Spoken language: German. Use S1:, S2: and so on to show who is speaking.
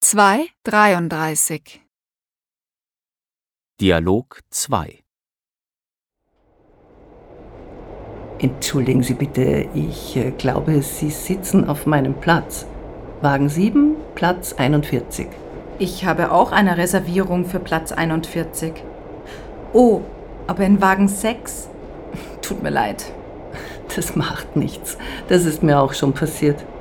S1: 233.
S2: Dialog 2.
S3: Entschuldigen Sie bitte, ich glaube, Sie sitzen auf meinem Platz. Wagen 7, Platz 41.
S4: Ich habe auch eine Reservierung für Platz 41. Oh, aber in Wagen 6? Tut mir leid.
S3: Das macht nichts. Das ist mir auch schon passiert.